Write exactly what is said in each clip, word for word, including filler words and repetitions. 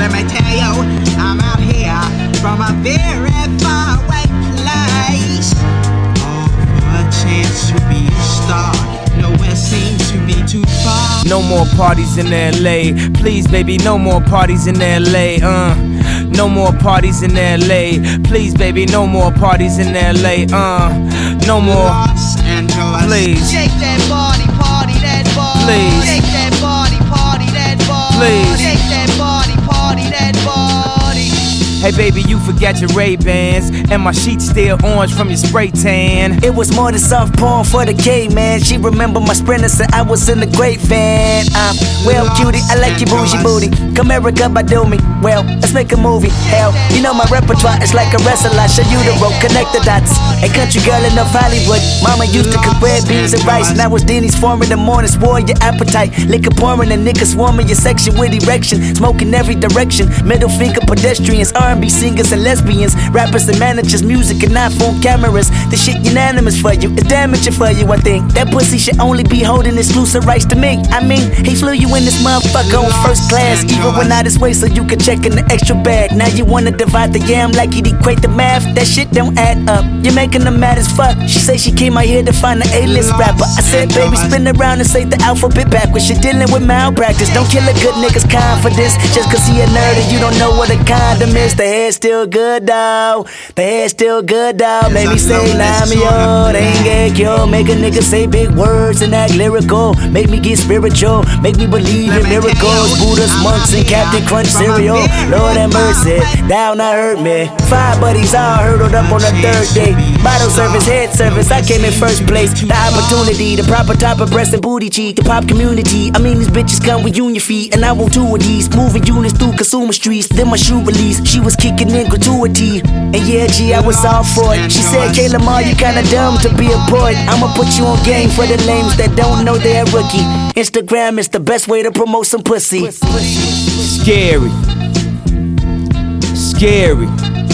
let me tell you, I'm out here from a very far away place. All for a chance to be a star. Nowhere seems to be too far. No more parties in L A. Please, baby, no more parties in L A. Uh, no more parties in L A. Please, baby, no more parties in L A. Uh, no more. Los Angeles. Please. Shake that body, party that body. Please. Shake that body, party that body. Please. Shake that body, party that body. Hey baby, you forgot your Ray-Bans, and my sheets still orange from your spray tan. It was more than soft porn for the gay man. She remember my sprinter, said I was in the great van. I'm well, cutie, I like your bougie booty. Come Erica, by do me. Well, let's make a movie. Hell, you know my repertoire is like a wrestler. I show you the road, connect the dots. A country girl enough Hollywood. Mama used to cook red beans and rice. Now it's Denny's form in the morning, swore your appetite. Liquor pouring and niggas swarming your section with erection. Smoking every direction. Middle finger pedestrians, R and B singers and lesbians, rappers and managers, music and iPhone cameras. The shit unanimous for you, it's damaging for you, I think. That pussy should only be holding exclusive rights to me. I mean, he flew you in this motherfucker on first class, even when out his way so you could check in the extra bag. Now you wanna divide the yam like you'd equate the math. That shit don't add up, you're making them mad as fuck. She say she came out here to find an A-list rapper. I said, baby, spin around and say the alphabet backwards. You're dealing with malpractice. Don't kill a good nigga's confidence just cause he a nerd and you don't know what a condom is. The hair's still good, dawg. The hair's still good, dawg. Make me say, nah, me, yo, they ain't get cured. Make a nigga say big words and act lyrical. Make me get spiritual. Make me believe in miracles. Buddhas, monks, and Captain Crunch cereal. Lord have mercy, down I hurt me. Five buddies all hurdled up on the third day. Bottle service, head service, I came in first place. The opportunity, the proper type of breast and booty cheek. The pop community, I mean these bitches come with union feet. And I want two of these, moving units through consumer streets. Then my shoe release, she was kicking in gratuity. And yeah, G, I was all for it. She said, Kayla Ma, you kinda dumb to be a poet. I'ma put you on game for the lames that don't know they're a rookie. Instagram is the best way to promote some pussy. Scary. Scary.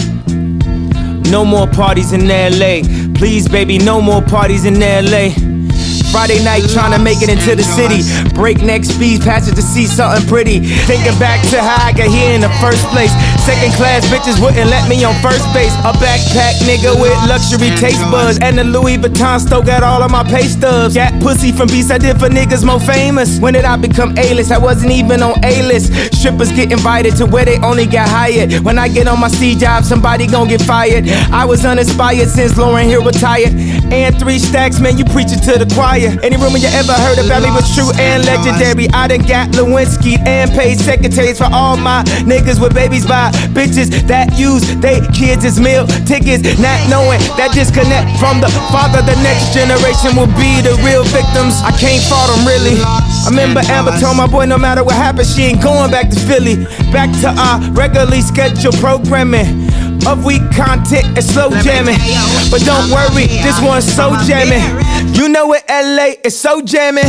No more parties in L A. Please, baby, no more parties in L A. Friday night trying to make it into the city. Breakneck speed, passage to see something pretty. Thinking back to how I got here in the first place. Second class bitches wouldn't let me on first base. A backpack nigga with luxury taste buds. And the Louis Vuitton still got all of my pay stubs. Got pussy from beats I did for niggas more famous. When did I become A-list? I wasn't even on A-list. Strippers get invited to where they only got hired. When I get on my C job, somebody gon' get fired. I was uninspired since Lauren Hill retired. And three stacks, man, you preaching to the choir. Any rumor you ever heard about me was true and legendary. I done got Lewinsky and paid secretaries for all my niggas with babies by bitches that use they kids as meal tickets. Not knowing that disconnect from the father, the next generation will be the real victims. I can't fault them really. I remember Amber told my boy no matter what happens, she ain't going back to Philly. Back to our regularly scheduled programming of weak content and slow jamming. But don't worry, this one's so jamming. You know it, L A is so jamming.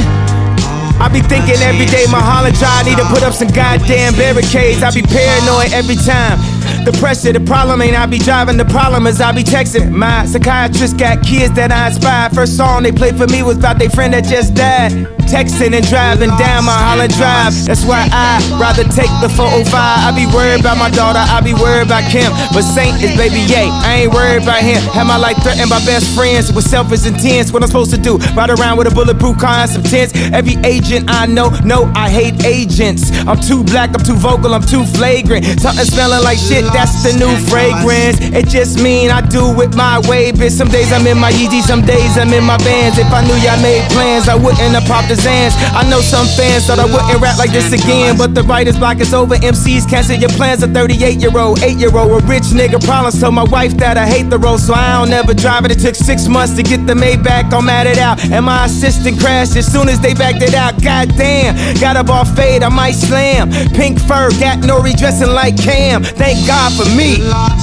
I be thinking every day my Holland Drive need to put up some goddamn barricades. I be paranoid every time. The pressure, the problem ain't I be driving, the problem is I be texting. My psychiatrist got kids that I inspired. First song they played for me was about their friend that just died. Texting and driving down my Holland Drive. That's why I rather take the four oh five. I be worried about my daughter, I be worried about Kim. But Saint is baby yay, I ain't worried about him. Have my life threatened by best friends with selfish intents. What I'm supposed to do, ride around with a bulletproof car and some tents. Every agent I know, no, I hate agents. I'm too black, I'm too vocal, I'm too flagrant. Something smelling like shit, that's the new fragrance. It just mean I do it my way, bitch. Some days I'm in my Yeezy, some days I'm in my Vans. If I knew y'all made plans, I wouldn't have popped the Zans. I know some fans thought I wouldn't rap like this again, but the writer's block is over. M Cs cancel your plans. A thirty-eight year old, eight year old, a rich nigga problems. Told my wife that I hate the road, so I don't ever drive it. It took six months to get the Maybach, I'm mad it out. And my assistant crashed as soon as they backed it out. Goddamn, got a ball fade, I might slam. Pink fur, got no redressing like Cam. Thank God for me.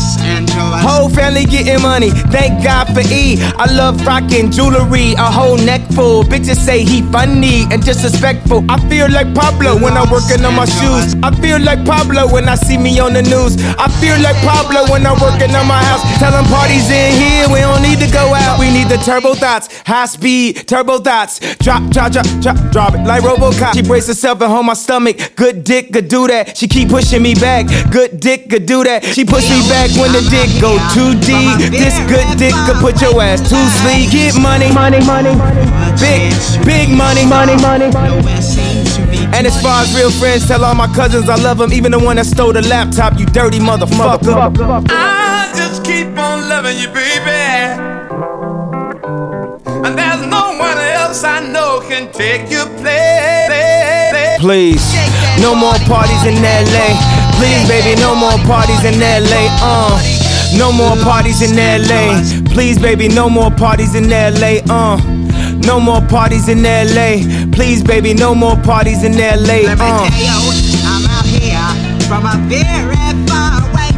Whole family getting money, thank God for E. I love rocking jewelry, a whole neck full. Bitches say he funny. corny and disrespectful. I feel like Pablo when I'm working on my shoes. I feel like Pablo when I see me on the news. I feel like Pablo when I'm working on my house. Tell them parties in here, we don't need to go out. We need the turbo thoughts, high speed, turbo thoughts. Drop, drop, drop, drop, drop it like RoboCop. She brace herself and hold my stomach. Good dick could do that. She keep pushing me back. Good dick could do that. She push me back when the dick go too deep. This good dick could put your ass to sleep. Get money, money, money, big, big money, money, money. And as far as real friends, tell all my cousins I love them, even the one that stole the laptop. You dirty motherfucker. I just keep on loving you, baby. And there's no one else I know can take your place. Please, no more parties in L A. Please, baby, no more parties in L A. Uh, no more parties in L A. Please, baby, no more parties in L A. Uh, no more parties in L A. Please, baby, no more parties in L A. Uh. Let me tell you, I'm out here from a very far away